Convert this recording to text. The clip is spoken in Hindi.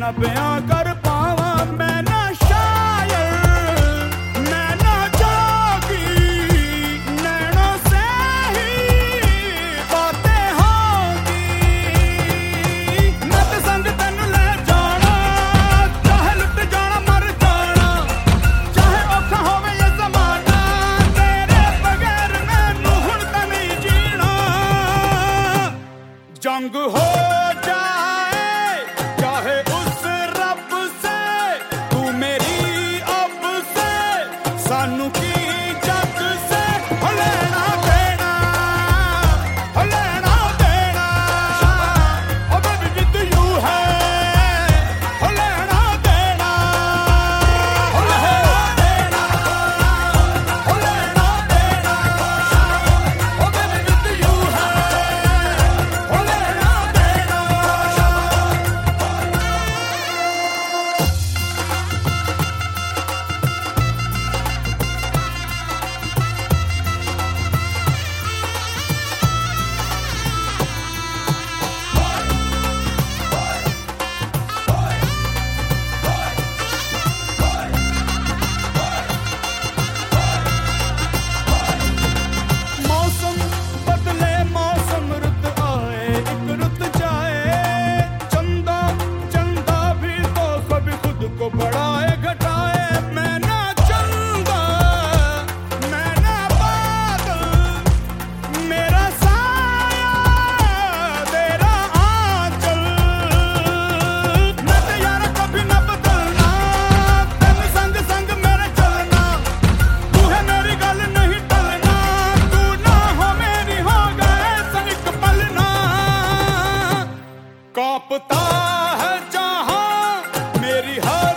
बयां कर पावा। मैं ना शायर, मैं ना जोगी, नैनों से ही बातें होंगी। मैं ते संग तेनू ले जाना, चाहे लुट जाना मर जाना, चाहे औखा होवे ये ज़माना, तेरे बगैर मैनू हुण तां नहीं जीना। जंग हो जाए चाहे उस रब से, तू मेरी अब से, सानू की जग से हो लेना देना, हो लेना देना। ओ बेबी विद यू है हो लेना देना, हो लेना देना, हो लेना देना। ओ बेबी विद यू है हो लेना देना। मौसम बदले मौसम, रुत आए एक रुत जाए, चंदा चंदा भी तो कभी खुद को बढ़ाए घटाए। मैं ना चंदा, मैं ना बादल, मेरा साया तेरा आंचल। मैं ते यार कभी ना बदलना, तेन संग संग मेरे चलना, तू है मेरी गल नहीं टलना, तू ना हो मेरी हो गए संग पलना। कांपता है जहां मेरी हर